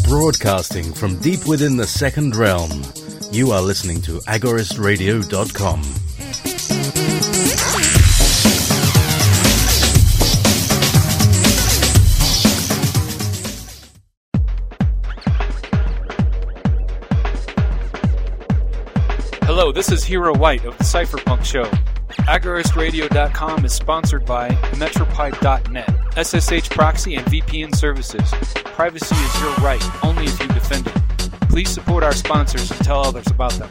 Broadcasting from deep within the second realm, you are listening to agoristradio.com. Hello, this is Hero White of the Cypherpunk Show. agoristradio.com is sponsored by Metropipe.net, SSH proxy and VPN services. Privacy is your right, only if you defend it. Please support our sponsors and tell others about them.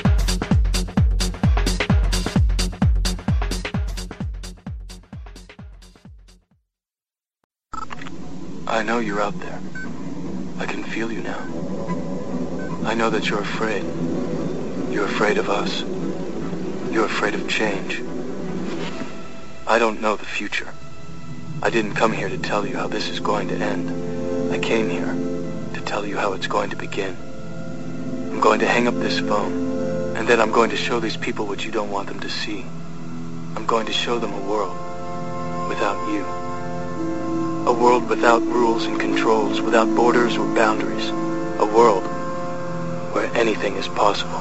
I know you're out there. I can feel you now. I know that you're afraid. You're afraid of us. You're afraid of change. I don't know the future. I didn't come here to tell you how this is going to end. I came here to tell you how it's going to begin. I'm going to hang up this phone, and then I'm going to show these people what you don't want them to see. I'm going to show them a world without you. A world without rules and controls, without borders or boundaries. A world where anything is possible.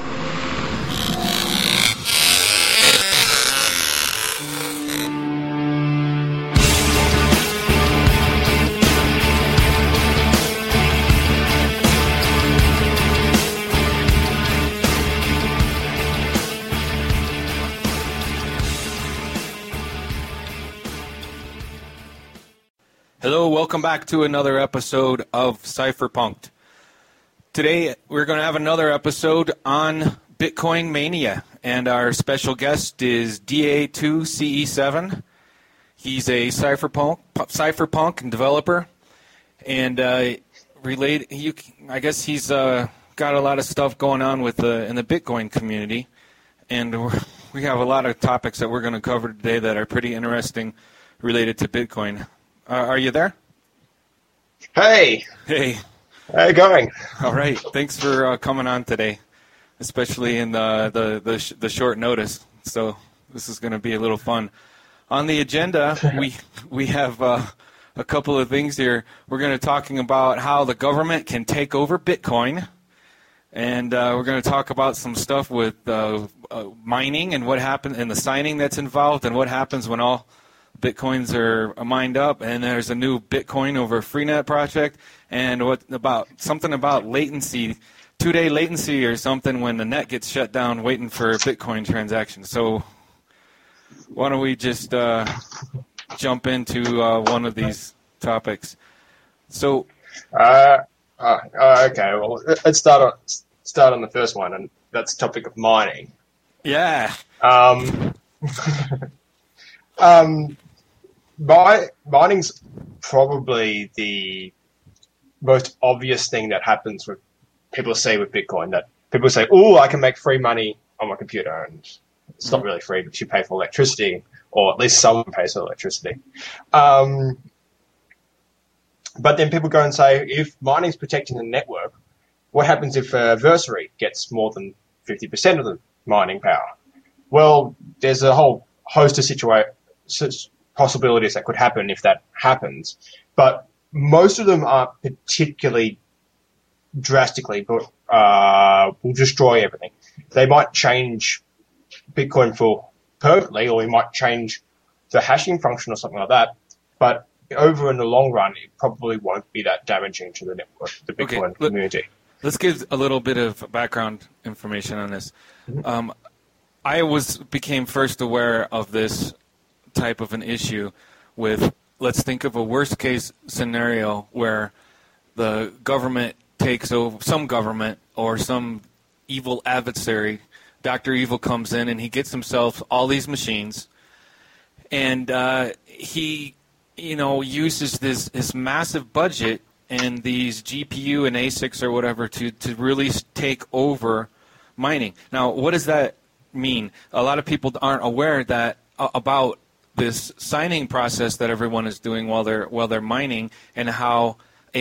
Hello, welcome back to another episode of Cypherpunked. Today, we're going to have another episode on Bitcoin Mania, and our special guest is DA2CE7. He's a cypherpunk and developer, and I guess he's got a lot of stuff going on with in the Bitcoin community, and we have a lot of topics that we're going to cover today that are pretty interesting related to Bitcoin. Are you there? Hey. Hey. How you going? All right. Thanks for coming on today, especially in the short notice. So this is going to be a little fun. On the agenda, we have a couple of things here. We're going to talking about how the government can take over Bitcoin, and we're going to talk about some stuff with mining and what happened and the signing that's involved and what happens when all Bitcoins are mined up, and there's a new Bitcoin over Freenet project, and something about latency, 2-day latency or something when the net gets shut down waiting for a Bitcoin transaction. So why don't we just jump into one of these topics? So okay, well, let's start on the first one, and that's the topic of mining. Yeah. Mining's probably the most obvious thing that happens with people say with Bitcoin, that people say, oh, I can make free money on my computer, and it's not really free because you pay for electricity, or at least someone pays for electricity. But then people go and say, if mining's protecting the network, what happens if Versary gets more than 50% of the mining power? Well, there's a whole host of possibilities that could happen if that happens, but most of them aren't particularly drastically, but will destroy everything. They might change Bitcoin for permanently, or we might change the hashing function or something like that, but over in the long run, it probably won't be that damaging to the network, the Bitcoin community. Let's give a little bit of background information on this. Mm-hmm. I became first aware of this type of an issue with, let's think of a worst case scenario where the government takes over, some government or some evil adversary, Dr. Evil comes in and he gets himself all these machines, and he uses this massive budget and these GPU and ASICs or whatever to really take over mining. Now, what does that mean? A lot of people aren't aware that about this signing process that everyone is doing while they're mining, and how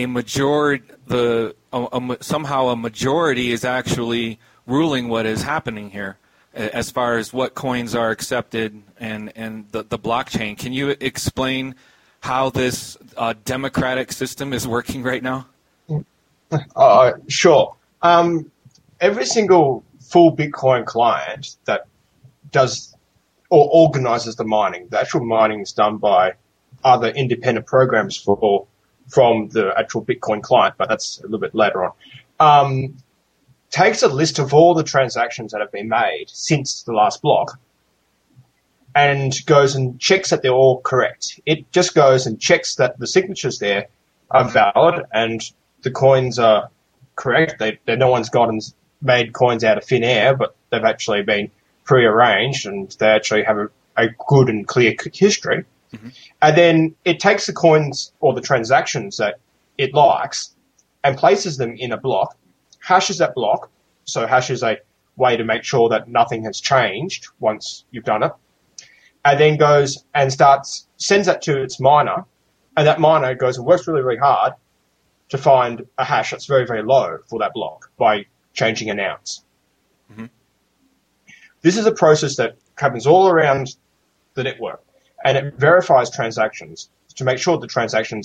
somehow a majority is actually ruling what is happening here as far as what coins are accepted and the blockchain. Can you explain how this democratic system is working right now? Sure. Every single full Bitcoin client that does or organizes the mining, the actual mining is done by other independent programs from the actual Bitcoin client, but that's a little bit later on. Takes a list of all the transactions that have been made since the last block and goes and checks that they're all correct. It just goes and checks that the signatures there are valid and the coins are correct. No one's made coins out of thin air, but they've actually been pre-arranged and they actually have a good and clear history. Mm-hmm. And then it takes the coins or the transactions that it likes and places them in a block, hashes that block. So hash is a way to make sure that nothing has changed once you've done it. And then goes and sends that to its miner. And that miner goes and works really, really hard to find a hash that's very, very low for that block by changing an ounce. Mm-hmm. This is a process that happens all around the network, and it verifies transactions to make sure the transactions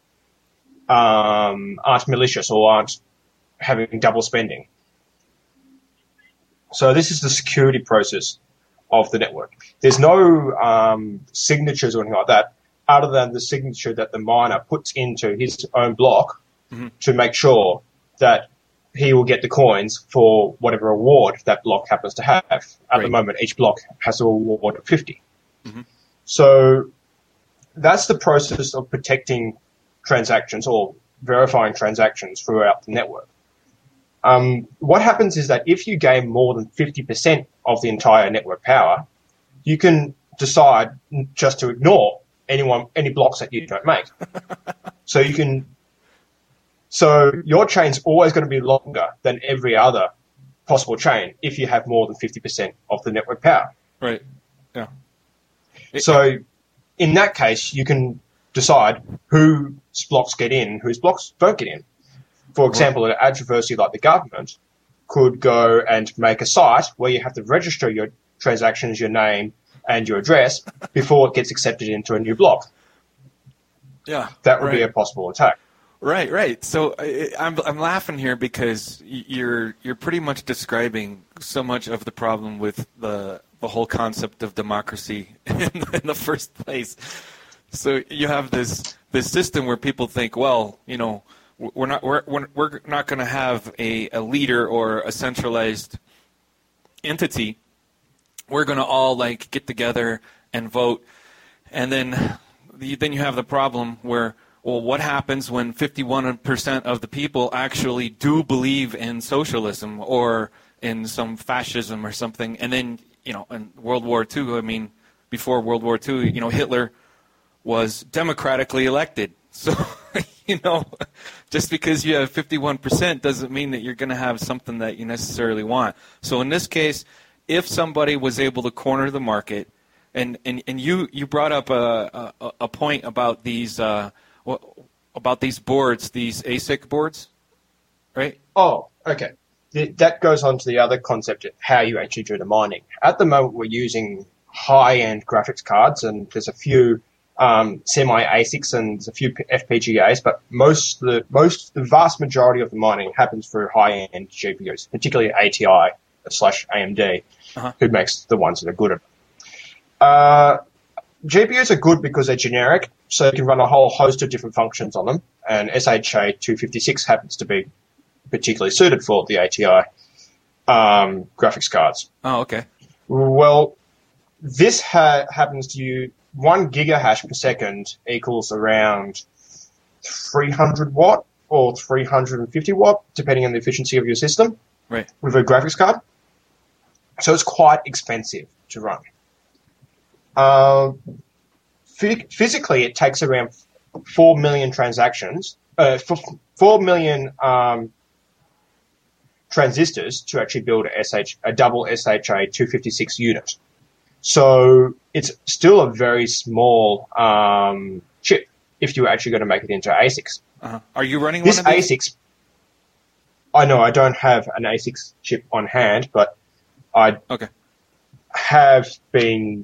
aren't malicious or aren't having double spending. So this is the security process of the network. There's no signatures or anything like that, other than the signature that the miner puts into his own block mm-hmm. to make sure that he will get the coins for whatever reward that block happens to have. At the moment, each block has a reward of 50. Mm-hmm. So that's the process of protecting transactions or verifying transactions throughout the network. What happens is that if you gain more than 50% of the entire network power, you can decide just to ignore any blocks that you don't make. So your chain's always going to be longer than every other possible chain if you have more than 50% of the network power. Right. Yeah. So in that case, you can decide whose blocks get in, whose blocks don't get in. For example, an adversary like the government could go and make a site where you have to register your transactions, your name, and your address before it gets accepted into a new block. Yeah. That would be a possible attack. Right. So I'm laughing here because you're pretty much describing so much of the problem with the whole concept of democracy in the first place. So you have this system where people think, well, you know, we're not going to have a leader or a centralized entity. We're going to all get together and vote, and then you have the problem where, well, what happens when 51% of the people actually do believe in socialism or in some fascism or something? And then, you know, in World War II, before World War II, you know, Hitler was democratically elected. So, you know, just because you have 51% doesn't mean that you're going to have something that you necessarily want. So in this case, if somebody was able to corner the market, and you brought up a point about these boards, these ASIC boards, right? Oh, okay. That goes on to the other concept of how you actually do the mining. At the moment, we're using high-end graphics cards, and there's a few semi-ASICs and there's a few FPGAs, but the vast majority of the mining happens through high-end GPUs, particularly ATI/AMD, who makes the ones that are good at it. GPUs are good because they're generic, so you can run a whole host of different functions on them, and SHA-256 happens to be particularly suited for the ATI graphics cards. Oh, okay. Well, this happens to you 1 gigahash per second equals around 300 watt or 350 watt, depending on the efficiency of your system. Right. With a graphics card. So it's quite expensive to run. Physically, it takes around 4 million transactions, 4 million transistors to actually build a double SHA-256 unit. So it's still a very small chip if you're actually going to make it into ASICs. Are you running this one of these? ASICs? I know I don't have an ASICs chip on hand, but I have been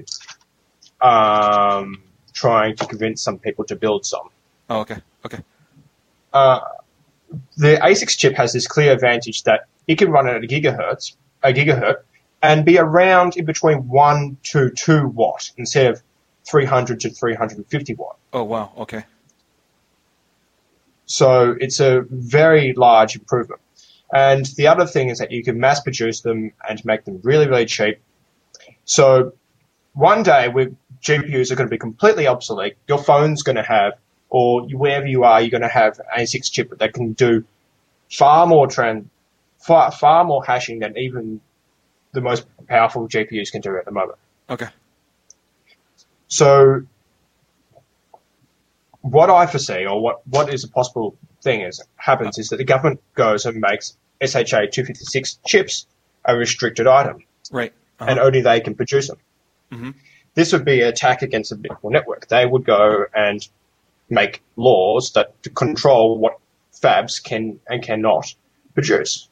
trying to convince some people to build some. Oh, okay. the ASICS chip has this clear advantage that it can run at a gigahertz, and be around in between 1 to 2 watt instead of 300 to 350 watt. Oh, wow. Okay. So it's a very large improvement. And the other thing is that you can mass produce them and make them really, really cheap. So one day GPUs are going to be completely obsolete. Your phone's going to have, or wherever you are, you're going to have an ASICS chip that can do far more hashing than even the most powerful GPUs can do at the moment. Okay. So what I foresee, or what is a possible thing happens is that the government goes and makes SHA-256 chips a restricted item. Right. And only they can produce them. Mm-hmm. This would be an attack against the Bitcoin network. They would go and make laws to control what fabs can and cannot produce.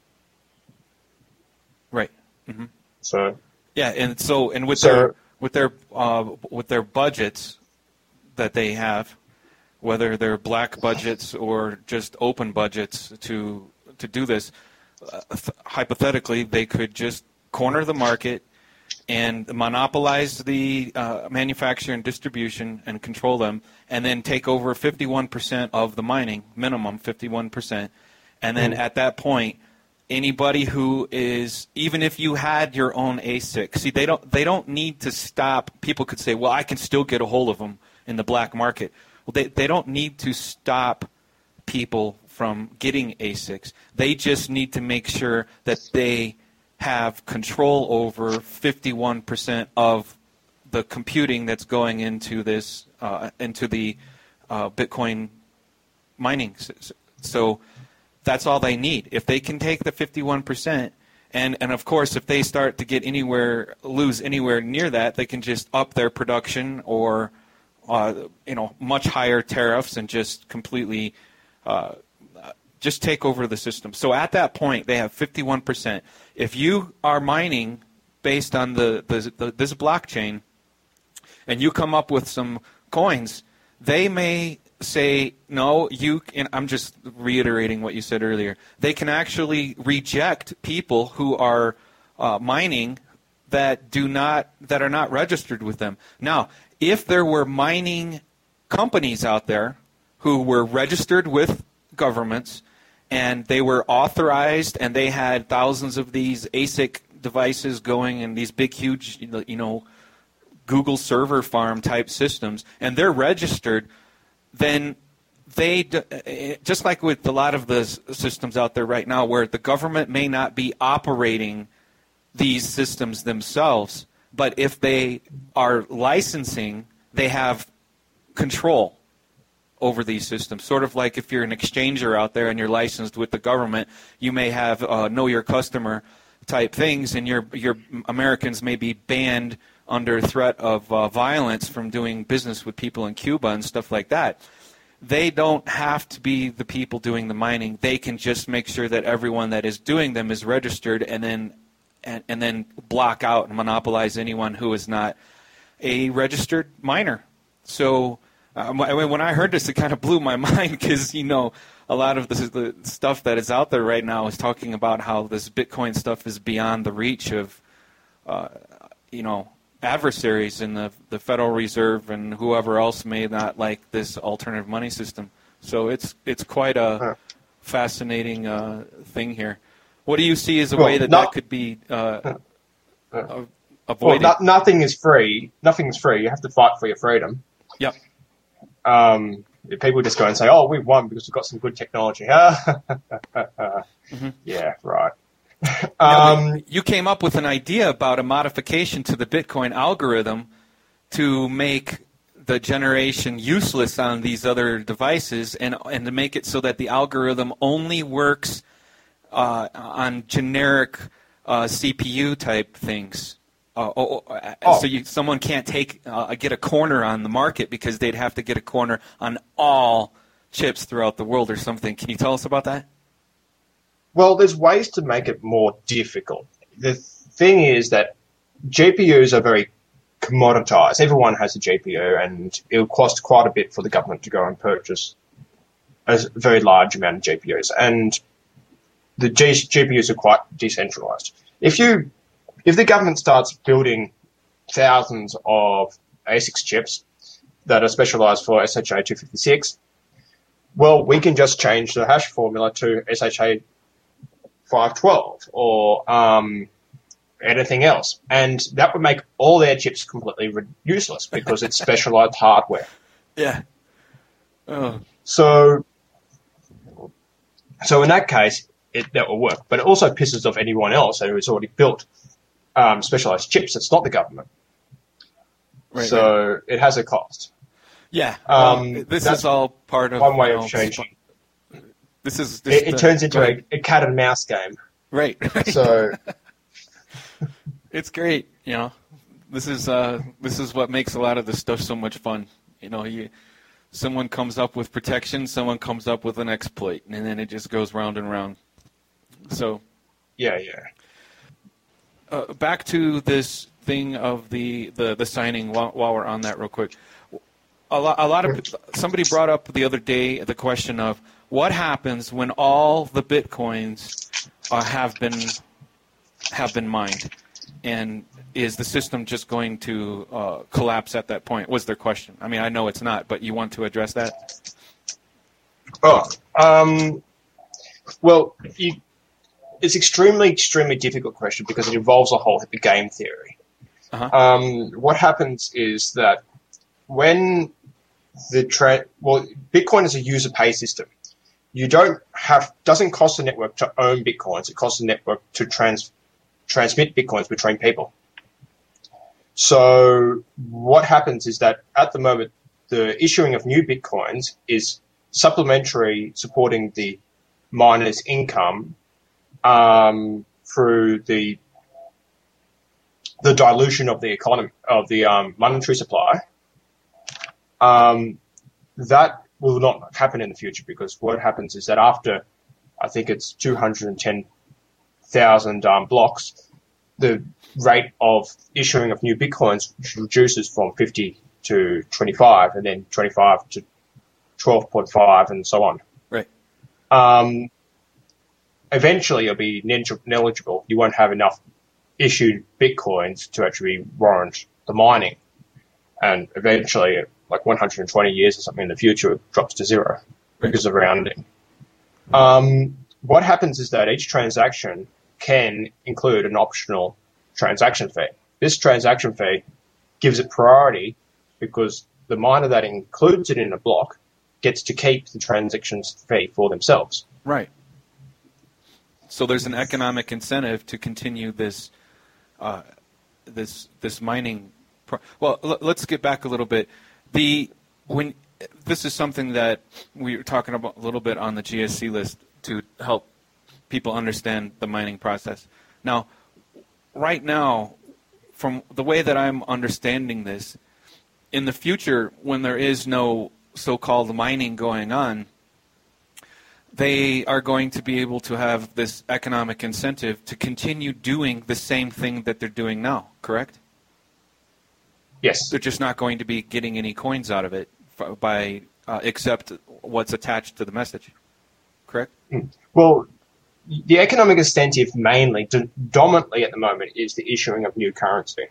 Right. Mm-hmm. So yeah, and with their budgets that they have, whether they're black budgets or just open budgets to do this, hypothetically they could just corner the market and monopolize the manufacture and distribution and control them, and then take over 51% of the mining, minimum 51%. And then at that point, anybody who is, even if you had your own ASIC, see, they don't need to stop. People could say, well, I can still get a hold of them in the black market. Well, they don't need to stop people from getting ASICs. They just need to make sure that they have control over 51% of the computing that's going into this into the Bitcoin mining. So that's all they need. If they can take the 51%, and of course, if they start to get lose anywhere near that, they can just up their production or much higher tariffs and just completely just take over the system. So at that point, they have 51%. If you are mining based on this blockchain, and you come up with some coins, they may say, no, and I'm just reiterating what you said earlier, they can actually reject people who are mining that are not registered with them. Now, if there were mining companies out there who were registered with governments and they were authorized and they had thousands of these ASIC devices going in these big, huge, Google server farm type systems, and they're registered, then they, just like with a lot of the systems out there right now where the government may not be operating these systems themselves, but if they are licensing, they have control over these systems. Sort of like if you're an exchanger out there and you're licensed with the government, you may have know your customer type things, and your Americans may be banned under threat of violence from doing business with people in Cuba and stuff like that. They don't have to be the people doing the mining. They can just make sure that everyone that is doing them is registered, and then block out and monopolize anyone who is not a registered miner. So when I heard this, it kind of blew my mind because, a lot of the stuff that is out there right now is talking about how this Bitcoin stuff is beyond the reach of, adversaries in the Federal Reserve and whoever else may not like this alternative money system. So it's quite a fascinating thing here. What do you see as a way that could be avoided? Well, nothing is free. Nothing is free. You have to fight for your freedom. Yep. People just go and say, "Oh, we won because we've got some good technology." Mm-hmm. Yeah, right. You came up with an idea about a modification to the Bitcoin algorithm to make the generation useless on these other devices, and to make it so that the algorithm only works on generic CPU type things. So someone can't get a corner on the market because they'd have to get a corner on all chips throughout the world or something. Can you tell us about that? Well, there's ways to make it more difficult. The thing is that GPUs are very commoditized. Everyone has a GPU, and it'll cost quite a bit for the government to go and purchase a very large amount of GPUs, and the GPUs are quite decentralized. If the government starts building thousands of ASICs chips that are specialized for SHA-256, well, we can just change the hash formula to SHA-512 or anything else, and that would make all their chips completely useless because it's specialized hardware. Yeah. Oh. So in that case, that will work. But it also pisses off anyone else who has already built specialized chips. It's not the government. Right, so right. It has a cost. Yeah. This is all part of one way of changing. This is it turns into a cat and mouse game. Right. So it's great. This is what makes a lot of this stuff so much fun. Someone comes up with protection, someone comes up with an exploit, and then it just goes round and round. So, yeah. Back to this thing of the signing. While we're on that, real quick, somebody brought up the other day the question of what happens when all the bitcoins have been mined, and is the system just going to collapse at that point? Was their question. I mean, I know it's not, but you want to address that? Well, it's extremely difficult question because it involves a whole heap of game theory. Uh-huh. What happens is that when Bitcoin is a user pay system. Doesn't cost the network to own Bitcoins. It costs the network to transmit Bitcoins between people. So what happens is that at the moment, the issuing of new Bitcoins is supplementary supporting the miner's income through the dilution of the economy, of the monetary supply. That will not happen in the future because what happens is that after, I think it's 210,000 blocks, the rate of issuing of new Bitcoins reduces from 50 to 25 and then 25 to 12.5 and so on. Right. Eventually it'll be negligible. You won't have enough issued Bitcoins to actually warrant the mining. And eventually, like 120 years or something in the future, it drops to zero because of rounding. What happens is that each transaction can include an optional transaction fee. This transaction fee gives it priority because the miner that includes it in a block gets to keep the transaction fee for themselves. Right. So there's an economic incentive to continue this mining. Let's get back a little bit. This is something that we were talking about a little bit on the GSC list to help people understand the mining process. Now, right now, from the way that I'm understanding this, in the future, when there is no so-called mining going on, they are going to be able to have this economic incentive to continue doing the same thing that they're doing now, correct? Yes. They're just not going to be getting any coins out of it by except what's attached to the message, correct? Well, the economic incentive mainly, dominantly at the moment, is the issuing of new currency.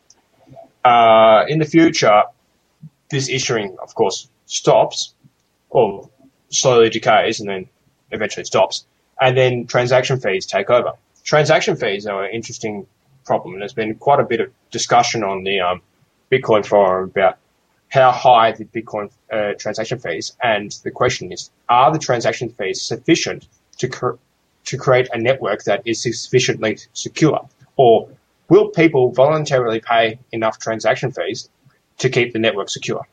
In the future, this issuing, of course, stops or slowly decays and then eventually stops. And then transaction fees take over. Transaction fees are an interesting problem. And there's been quite a bit of discussion on the Bitcoin forum about how high the Bitcoin transaction fees. And the question is, are the transaction fees sufficient to create a network that is sufficiently secure? Or will people voluntarily pay enough transaction fees to keep the network secure?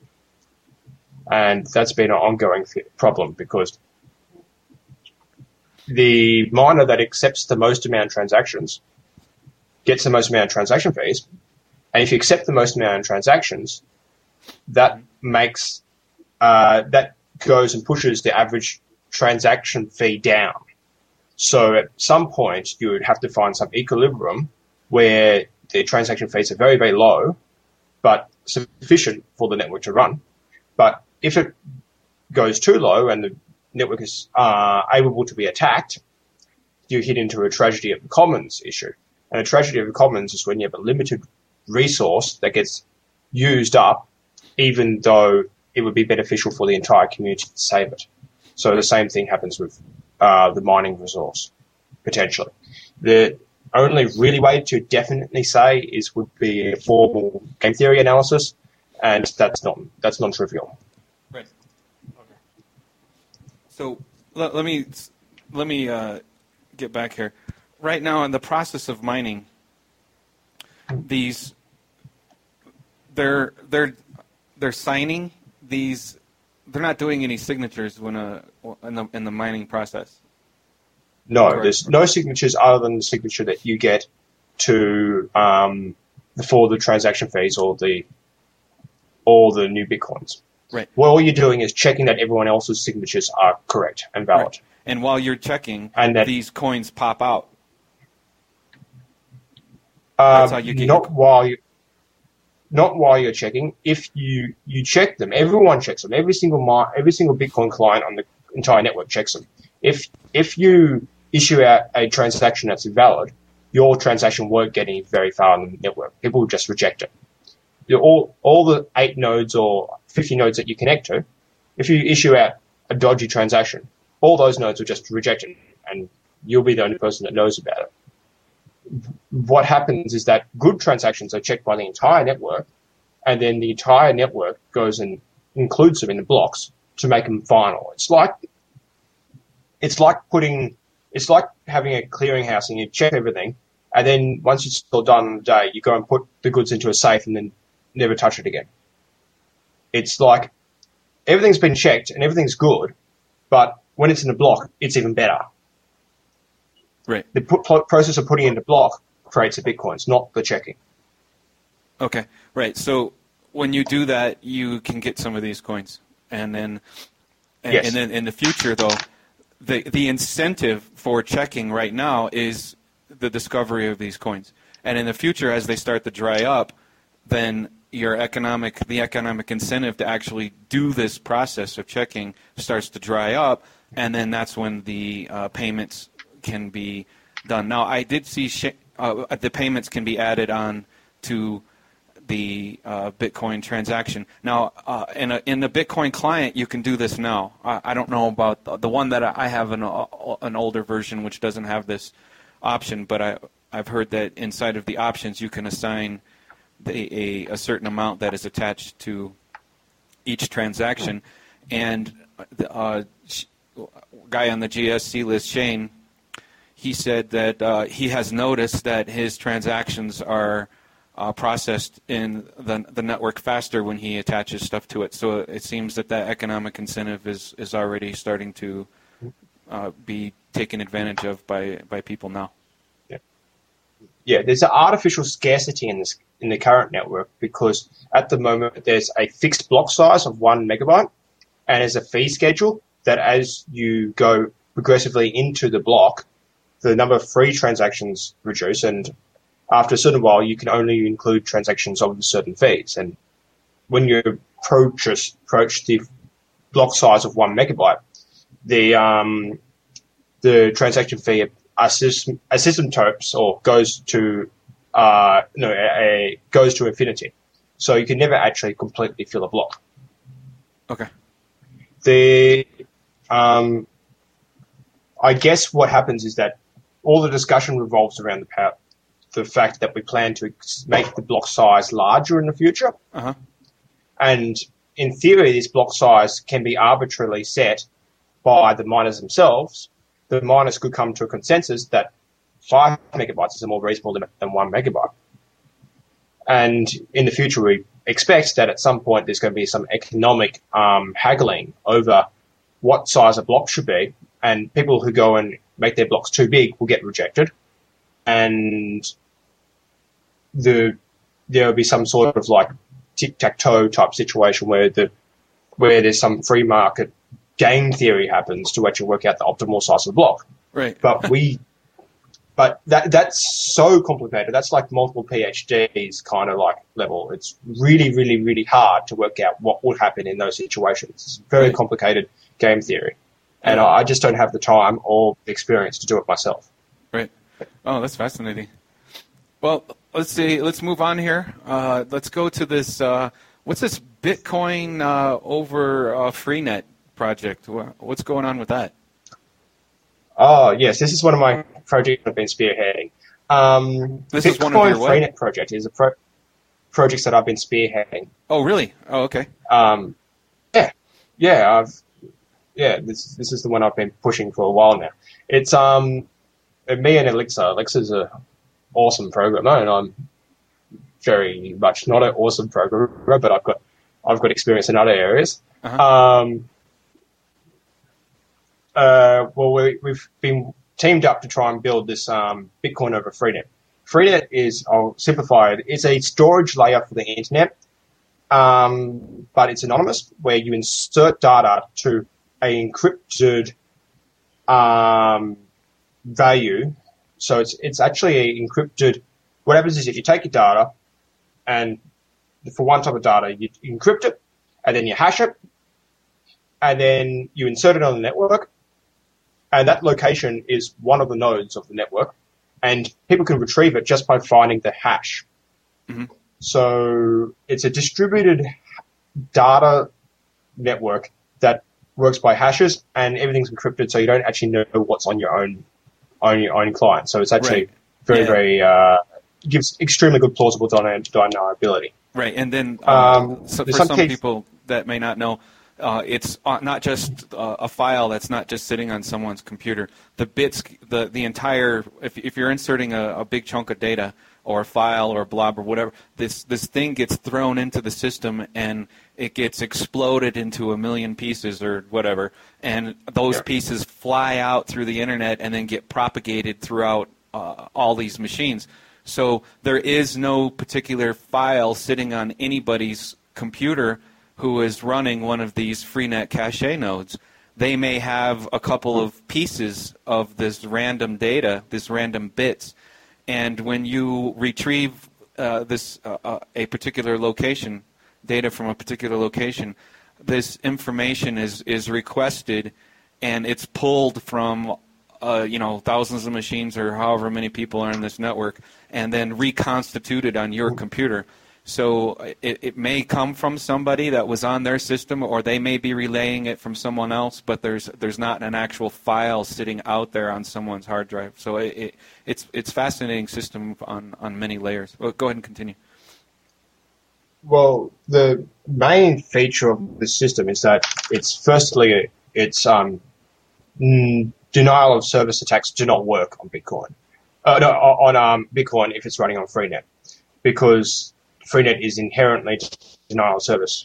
And that's been an ongoing problem because the miner that accepts the most amount of transactions gets the most amount of transaction fees. And if you accept the most amount of transactions, that makes that goes and pushes the average transaction fee down. So at some point, you would have to find some equilibrium where the transaction fees are very, very low, but sufficient for the network to run. But if goes too low and the network is able to be attacked, you hit into a tragedy of the commons issue. And a tragedy of the commons is when you have a limited resource that gets used up, even though it would be beneficial for the entire community to save it. So the same thing happens with the mining resource, potentially. The only really way to definitely say would be a formal game theory analysis, and that's non-trivial. Right. Okay. So let me get back here. Right now, in the process of mining, they're signing these. They're not doing any signatures in the mining process. No, there's no signatures other than the signature that you get to for the transaction fees or the new Bitcoins. Right. Well, all you're doing is checking that everyone else's signatures are correct and valid. Right. And while you're checking, these coins pop out. That's how you get not while you're checking. If you check them, everyone checks them. Every single Bitcoin client on the entire network checks them. If you issue out a transaction that's invalid, your transaction won't get any very far on the network. People will just reject it. All the 8 nodes or 50 nodes that you connect to, if you issue out a dodgy transaction, all those nodes will just reject it, and you'll be the only person that knows about it. What happens is that good transactions are checked by the entire network, and then the entire network goes and includes them in the blocks to make them final. It's like having a clearinghouse and you check everything, and then once it's all done on the day, you go and put the goods into a safe and then never touch it again. It's like everything's been checked and everything's good, but when it's in a block, it's even better. Right. The process of putting in the block creates the Bitcoins, not the checking. Okay, right. So when you do that, you can get some of these coins, and then in the future, though, the incentive for checking right now is the discovery of these coins, and in the future, as they start to dry up, then the economic incentive to actually do this process of checking starts to dry up, and then that's when the payments can be done. Now, I did see the payments can be added on to the Bitcoin transaction. Now, in the Bitcoin client, you can do this now. I don't know about the one that I have, an older version which doesn't have this option, but I've heard that inside of the options you can assign a certain amount that is attached to each transaction. And the guy on the GSC list, Shane, he said that he has noticed that his transactions are processed in the network faster when he attaches stuff to it. So it seems that economic incentive is already starting to be taken advantage of by people now. Yeah, there's an artificial scarcity in the current network because at the moment there's a fixed block size of 1 megabyte and there's a fee schedule that as you go progressively into the block, the number of free transactions reduce, and after a certain while, you can only include transactions of certain fees. And when you approach the block size of 1 megabyte, the transaction fee asymptotes or goes to infinity. So you can never actually completely fill a block. Okay. I guess what happens is that all the discussion revolves around the fact that we plan to make the block size larger in the future. Uh-huh. And in theory, this block size can be arbitrarily set by the miners themselves. The miners could come to a consensus that 5 megabytes is a more reasonable limit than 1 megabyte. And in the future, we expect that at some point there's going to be some economic haggling over what size a block should be, and people who go and make their blocks too big will get rejected, and there will be some sort of like tic-tac-toe type situation where there's some free market game theory happens to actually work out the optimal size of the block. Right. But we but that's so complicated. That's like multiple PhDs kind of like level. It's really, really, really hard to work out what would happen in those situations. It's very complicated game theory. And I just don't have the time or the experience to do it myself. Right. Oh, that's fascinating. Well, let's see. Let's move on here. Let's go to this. What's this Bitcoin over Freenet project? What's going on with that? Oh, yes. This is one of my projects I've been spearheading. This is one of your what? Freenet project is a project that I've been spearheading. Oh, really? Oh, okay. This is the one I've been pushing for a while now. It's me and Elixir. Elixir's an awesome programmer, and I'm very much not an awesome programmer, but I've got experience in other areas. We've been teamed up to try and build this Bitcoin over Freenet. Freenet is, I'll simplify it, it's a storage layer for the internet, but it's anonymous, where you insert data to an encrypted value. So it's actually an encrypted. What happens is if you take your data, and for one type of data, you encrypt it, and then you hash it, and then you insert it on the network, and that location is one of the nodes of the network, and people can retrieve it just by finding the hash. Mm-hmm. So it's a distributed data network that works by hashes, and everything's encrypted, so you don't actually know what's on your own client. So it's actually very gives extremely good plausible deniability. Right, and then for some people that may not know, it's not just a file that's not just sitting on someone's computer. The bits, the entire, if you're inserting a big chunk of data or a file or a blob or whatever, this thing gets thrown into the system and it gets exploded into a million pieces or whatever, and those pieces fly out through the internet and then get propagated throughout all these machines. So there is no particular file sitting on anybody's computer who is running one of these Freenet cache nodes. They may have a couple of pieces of this random data, this random bits, and when you retrieve a particular location, data from a particular location, this information is requested, and it's pulled from thousands of machines or however many people are in this network, and then reconstituted on your computer. So it may come from somebody that was on their system, or they may be relaying it from someone else, but there's not an actual file sitting out there on someone's hard drive. So it's a fascinating system on many layers. Well, go ahead and continue. Well, the main feature of the system is that it's denial of service attacks do not work on Bitcoin. On Bitcoin if it's running on Freenet, because Freenet is inherently denial of service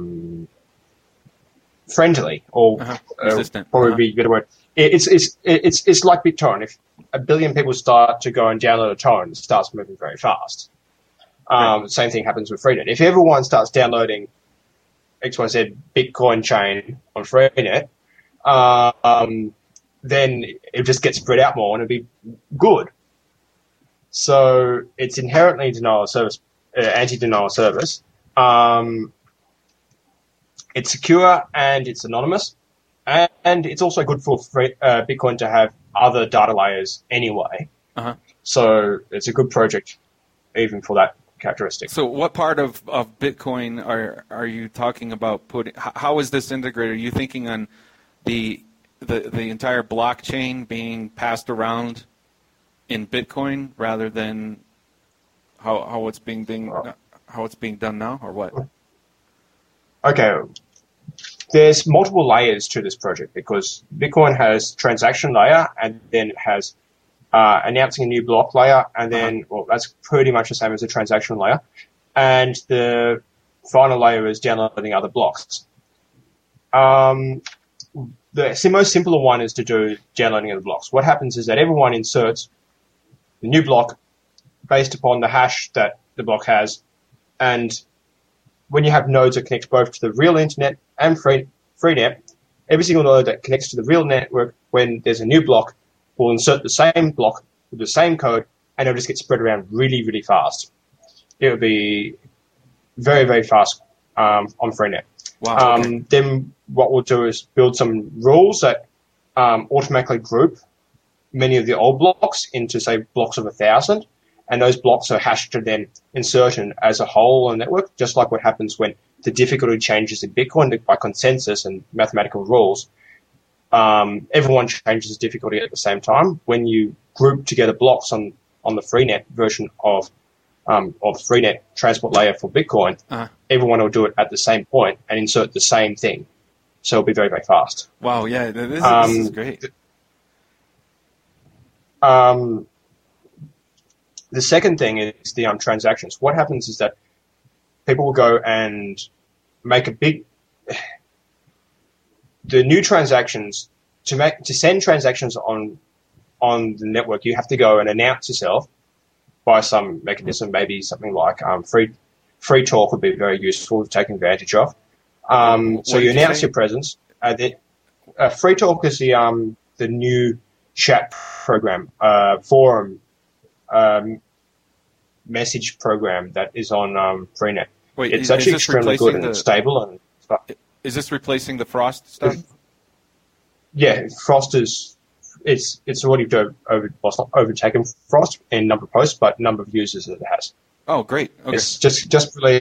friendly, or resistant. Probably be a better word. It's like BitTorrent. If a billion people start to go and download a torrent, it starts moving very fast. Same thing happens with Freenet. If everyone starts downloading XYZ Bitcoin chain on Freenet, then it just gets spread out more and it'll be good. So it's inherently denial of service, anti-denial of service. It's secure and it's anonymous, and it's also good for Bitcoin to have other data layers anyway. So it's a good project even for that characteristic. So what part of Bitcoin are you talking about putting? How is this integrated? Are you thinking on the entire blockchain being passed around in Bitcoin rather than how it's being done now, or what? Okay, there's multiple layers to this project because Bitcoin has transaction layer, and then it has announcing a new block layer, and then that's pretty much the same as the transaction layer, and the final layer is downloading other blocks. The most simpler one is to do downloading of the blocks. What happens is that everyone inserts the new block based upon the hash that the block has, and when you have nodes that connect both to the real internet and Freenet, every single node that connects to the real network, when there's a new block, will insert the same block with the same code, and it'll just get spread around really, really fast. It'll be very, very fast on Freenet. Wow. Okay. Then what we'll do is build some rules that automatically group many of the old blocks into, say, blocks of 1,000, and those blocks are hashed and then inserted as a whole on the network, just like what happens when the difficulty changes in Bitcoin by consensus and mathematical rules. Everyone changes difficulty at the same time. When you group together blocks on the Freenet version of Freenet transport layer for Bitcoin, everyone will do it at the same point and insert the same thing. So it'll be very, very fast. Wow, yeah, this is great. The second thing is the transactions. What happens is that people will go and make the new transactions, to send transactions on the network, you have to go and announce yourself by some mechanism, maybe something like free talk would be very useful to take advantage of. So you announce your presence. Free talk is the new chat program, forum message program that is on Freenet. Wait, it's actually extremely good and stable and stuff. Is this replacing the Frost stuff? Yeah, Frost is. It's already overtaken Frost in number of posts, but number of users that it has. Oh, great! Okay. It's just really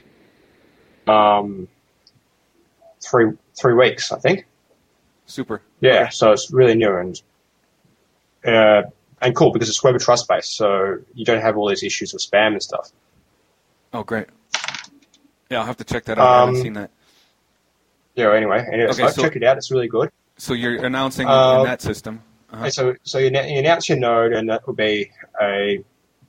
3 weeks, I think. Super. Yeah, okay. So it's really new and cool because it's web trust based, so you don't have all these issues with spam and stuff. Oh, great. Yeah, I'll have to check that out. I haven't seen that. Yeah. Anyway, so check it out. It's really good. So you're announcing in that system. Uh-huh. So you announce your node, and that will be a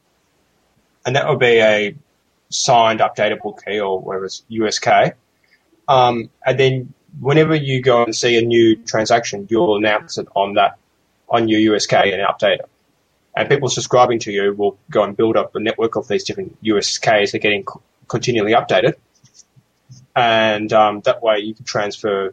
signed updatable key, or whatever it's USK. And then whenever you go and see a new transaction, you'll announce it on your USK and update it. And people subscribing to you will go and build up a network of these different USKs that are getting continually updated. And that way you can transfer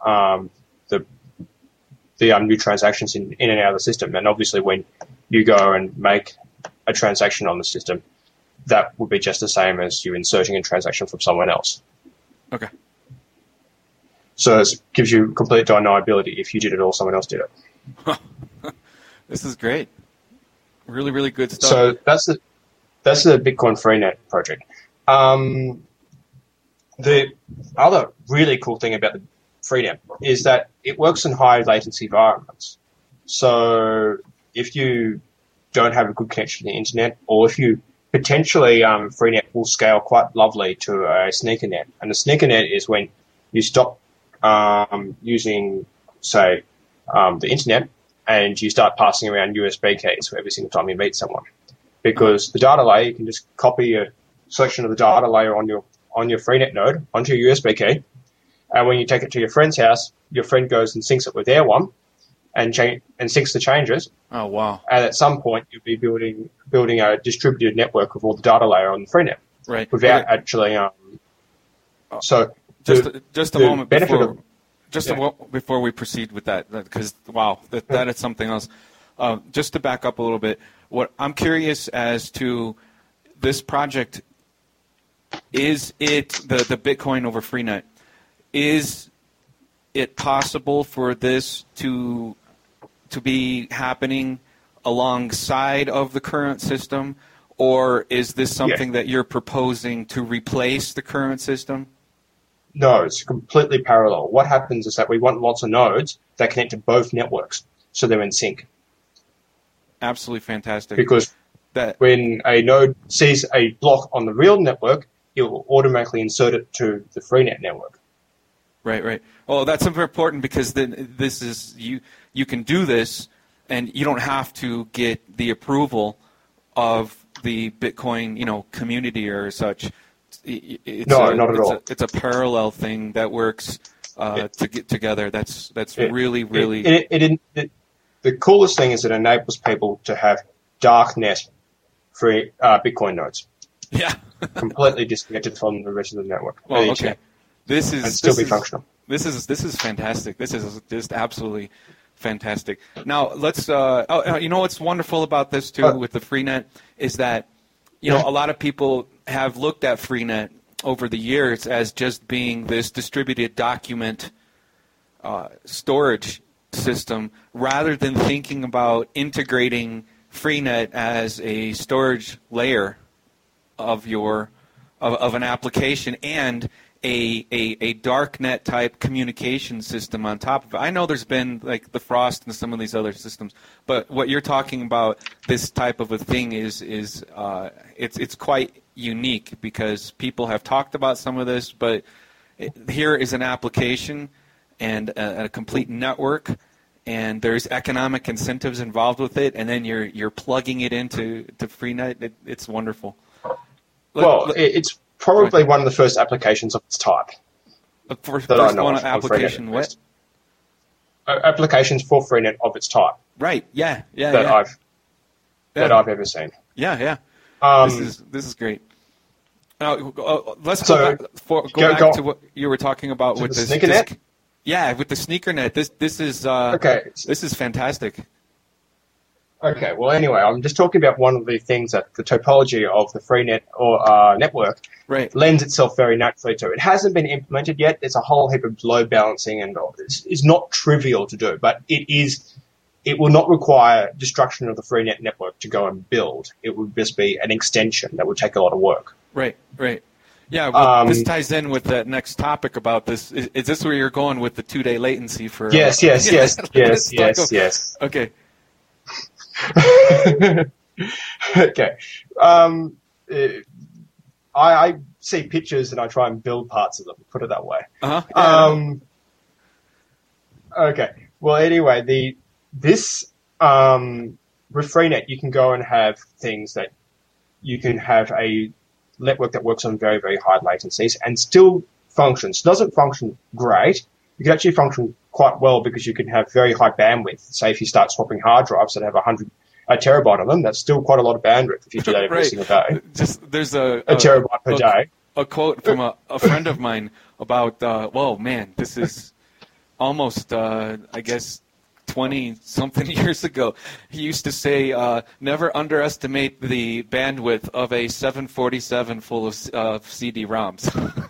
the new transactions in and out of the system. And obviously when you go and make a transaction on the system, that would be just the same as you inserting a transaction from someone else. Okay. So it gives you complete deniability if you did it or someone else did it. This is great. Really, really good stuff. So that's the Bitcoin Freenet project. The other really cool thing about the Freenet is that it works in high latency environments. So if you don't have a good connection to the internet, or if you potentially Freenet will scale quite lovely to a sneaker net. And a sneaker net is when you stop using, say, the internet, and you start passing around USB keys for every single time you meet someone. Because the data layer, you can just copy a selection of the data layer on your Freenet node onto your USB key, and when you take it to your friend's house, your friend goes and syncs it with their one, and syncs the changes. Oh wow! And at some point, you'll be building a distributed network of all the data layer on the Freenet, right? Without actually. So just a moment before. Before we proceed with that, because wow, that is something else. Just to back up a little bit, what I'm curious as to this project, is it the Bitcoin over Freenet? Is it possible for this to be happening alongside of the current system, or is this something that you're proposing to replace the current system? No, it's completely parallel. What happens is that we want lots of nodes that connect to both networks, so they're in sync. Absolutely fantastic. Because when a node sees a block on the real network, it will automatically insert it to the Freenet network. Right. Well, that's super important because then this is you can do this, and you don't have to get the approval of the Bitcoin community or such. Not at all. It's a parallel thing that works to get together. That's really. The coolest thing is it enables people to have darknet free Bitcoin nodes. Yeah. Completely disconnected from the rest of the network. Well, okay. Be functional. This is fantastic. This is just absolutely Fantastic. Now let's. You know what's wonderful about this too with the Freenet is that a lot of people have looked at Freenet over the years as just being this distributed document storage system, rather than thinking about integrating Freenet as a storage layer of an application and a darknet type communication system on top of it. I know there's been like the Frost and some of these other systems, but what you're talking about, this type of a thing is it's quite unique because people have talked about some of this, but here is an application and a complete network, and there's economic incentives involved with it, and then you're plugging it into Freenet. It's wonderful. It's probably one of the first applications of its type. First one application, what? Applications for Freenet of its type. Right. Yeah. I've ever seen. Yeah. This is great. Now let's go back to what you were talking about with the SneakerNet. Yeah, with the SneakerNet. This is okay. This is fantastic. Okay, well, anyway, I'm just talking about one of the things that the topology of the Freenet or network lends itself very naturally to. It hasn't been implemented yet. There's a whole heap of load balancing, and it's not trivial to do, but it will not require destruction of the Freenet network to go and build. It would just be an extension that would take a lot of work. Right. Yeah, well, this ties in with the next topic about this. Is this where you're going with the 2-day latency for? Yes. Okay. Okay. I see pictures and I try and build parts of them, put it that way. Okay. Well, anyway, with Freenet, you can go and have things that you can have a network that works on very, very high latencies and still functions. It doesn't function great. You can actually function quite well because you can have very high bandwidth. Say if you start swapping hard drives that have a terabyte on them, that's still quite a lot of bandwidth if you do that every single day. There's a terabyte per day. A quote from a friend of mine about, this is almost, I guess, 20-something years ago. He used to say, never underestimate the bandwidth of a 747 full of CD-ROMs.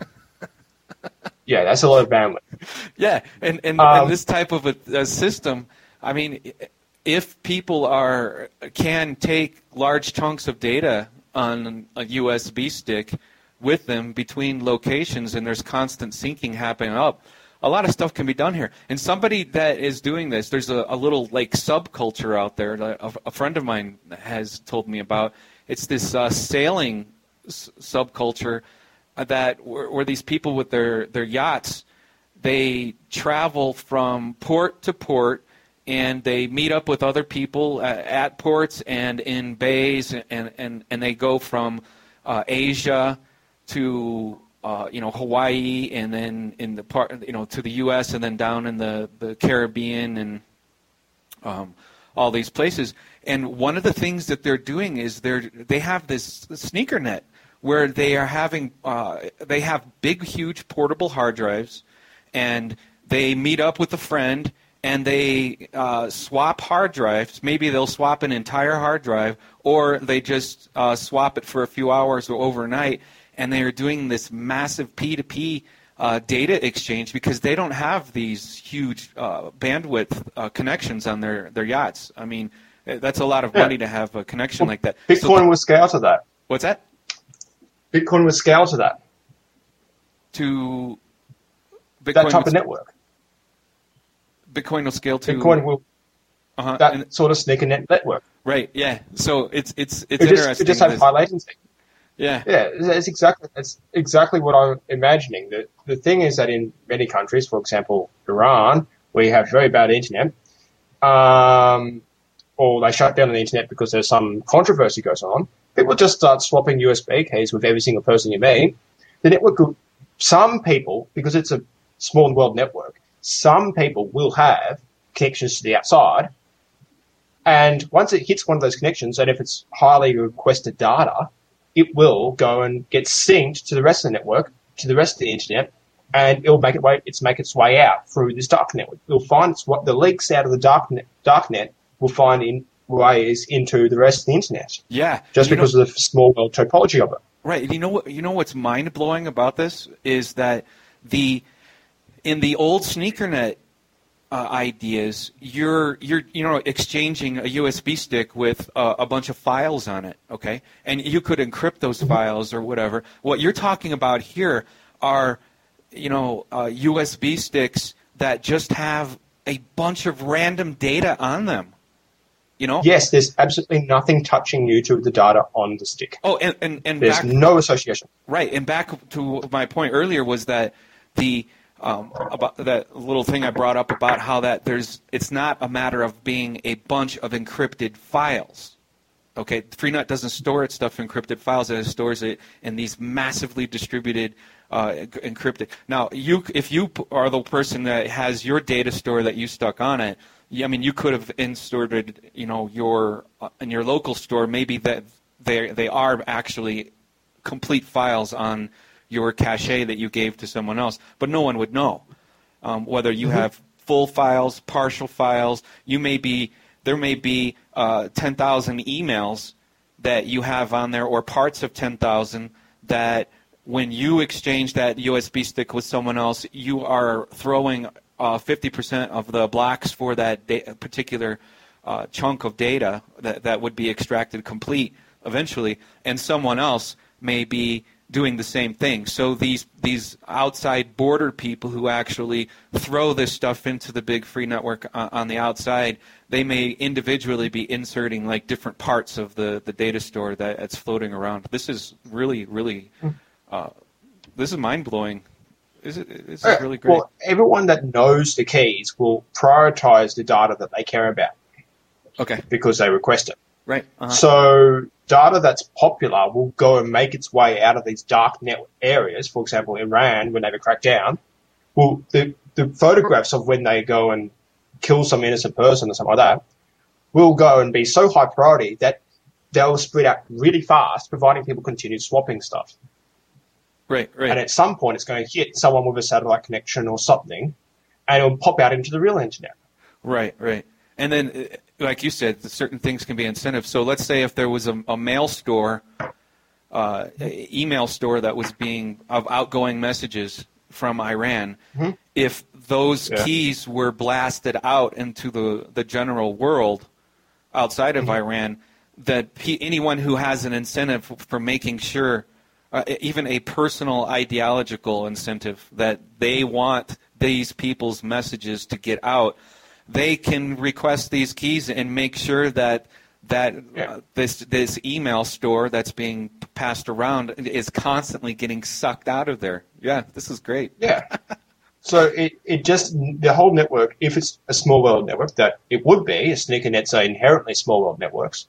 Yeah, that's a lot of bandwidth. Yeah, and this type of a system, I mean, if people can take large chunks of data on a USB stick with them between locations, and there's constant syncing happening up, a lot of stuff can be done here. And somebody that is doing this, there's a little like subculture out there that a friend of mine has told me about. It's this sailing subculture that where these people with their yachts, they travel from port to port, and they meet up with other people at ports and in bays, and they go from Asia to Hawaii, and then in the part to the U.S., and then down in the Caribbean and all these places. And one of the things that they're doing is they have this SneakerNet where they are having they have big, huge portable hard drives, and they meet up with a friend and they swap hard drives. Maybe they'll swap an entire hard drive, or they just swap it for a few hours or overnight. And they are doing this massive P2P data exchange because they don't have these huge bandwidth connections on their yachts. I mean, that's a lot of money to have a connection like that. Bitcoin would scale to that. What's that? Bitcoin would scale to that. To Bitcoin that type of network. Bitcoin will scale to Bitcoin will sort of SneakerNet network. Right. Yeah. So it's interesting. It just has high latency. Yeah. Yeah. It's exactly what I'm imagining. The thing is that in many countries, for example, Iran, where you have very bad internet, or they shut down the internet because there's some controversy goes on, people just start swapping USB keys with every single person you meet. The network some people, because it's a small world network, some people will have connections to the outside. And once it hits one of those connections, and if it's highly requested data, it will go and get synced to the rest of the network, to the rest of the internet, and it'll make its way out through this dark network. It'll find what the leaks out of the dark net will find in ways into the rest of the internet. Yeah, just because of the small world topology of it. Right. You know what's mind blowing about this is that in the old SneakerNet ideas, you're exchanging a USB stick with a bunch of files on it, okay? And you could encrypt those files or whatever. What you're talking about here are, USB sticks that just have a bunch of random data on them. Yes, there's absolutely nothing touching you to the data on the stick. Oh, and there's no association. Right, and back to my point earlier was that about that little thing I brought up about how that it's not a matter of being a bunch of encrypted files. Okay, Freenet doesn't store its stuff in encrypted files; it stores it in these massively distributed, encrypted. Now, if you are the person that has your data store that you stuck on it, you could have inserted, your in your local store. Maybe that they are actually complete files on your cache that you gave to someone else, but no one would know whether you have full files, partial files. There may be 10,000 emails that you have on there, or parts of 10,000 that when you exchange that USB stick with someone else, you are throwing 50% of the blocks for that particular chunk of data that would be extracted complete eventually, and someone else may be doing the same thing. So these outside border people who actually throw this stuff into the big free network on the outside, they may individually be inserting like different parts of the data store that's floating around. This is really, really, this is mind-blowing. This is really great. Well, everyone that knows the keys will prioritize the data that they care about. Okay. Because they request it. Right. So data that's popular will go and make its way out of these dark net areas. For example, Iran, when they were cracked down, the photographs of when they go and kill some innocent person or something like that will go and be so high priority that they'll spread out really fast, providing people continue swapping stuff. Right. And at some point, it's going to hit someone with a satellite connection or something, and it'll pop out into the real internet. Right. And then, like you said, certain things can be incentives. So let's say if there was a mail store, email store that was of outgoing messages from Iran, if those keys were blasted out into the general world outside of Iran, that anyone who has an incentive for making sure, even a personal ideological incentive, that they want these people's messages to get out, they can request these keys and make sure that this email store that's being passed around is constantly getting sucked out of there. Yeah, this is great. Yeah. So the whole network, if it's a small world network, that it would be, SneakerNets are inherently small world networks,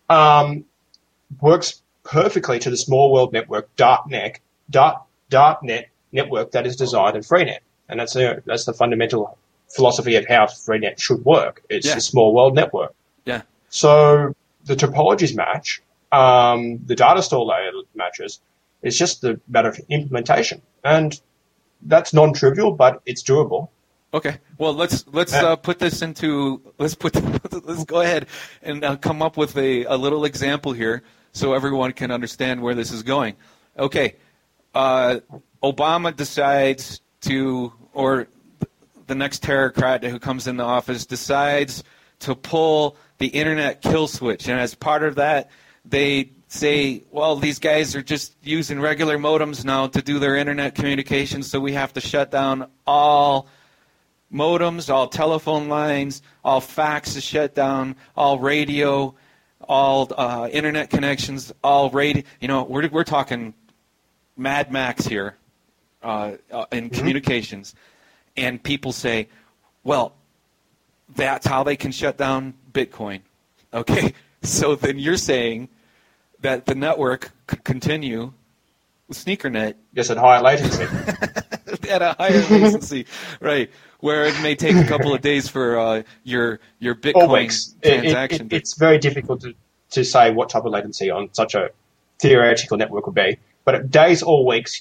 works perfectly to the small world network darknet network that is designed in Freenet. And that's the fundamental philosophy of how Freenet should work. It's a small world network. Yeah. So the topologies match, the data store layer matches. It's just a matter of implementation, and that's non-trivial, but it's doable. Okay. Well, let's put this into let's go ahead and come up with a little example here so everyone can understand where this is going. Okay. Obama decides or the next terrorcrat who comes in the office decides to pull the internet kill switch, and as part of that, they say, well, these guys are just using regular modems now to do their internet communications, so we have to shut down all modems, all telephone lines, all fax is shut down, all radio, all internet connections, all radio. We're talking Mad Max here in communications. And people say, well, that's how they can shut down Bitcoin. Okay, so then you're saying that the network could continue with SneakerNet. Yes, at higher latency. At a higher latency, right, where it may take a couple of days for your Bitcoin transaction. It's very difficult to say what type of latency on such a theoretical network would be. But at days or weeks, you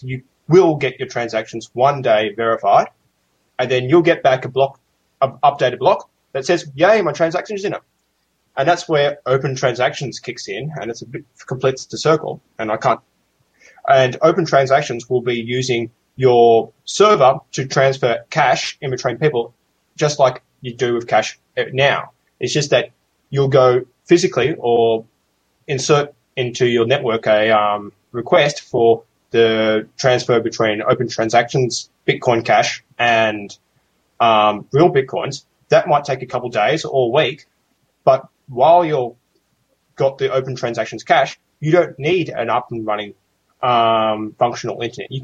will get your transactions one day verified, and then you'll get back an updated block that says, yay, my transaction's in it. And that's where open transactions kicks in, and it's a bit completes the circle. And open transactions will be using your server to transfer cash in between people, just like you do with cash now. It's just that you'll go physically or insert into your network a request for the transfer between open transactions, Bitcoin Cash, and real Bitcoins. That might take a couple of days or a week, but while you've got the open transactions cache, you don't need an up and running functional internet.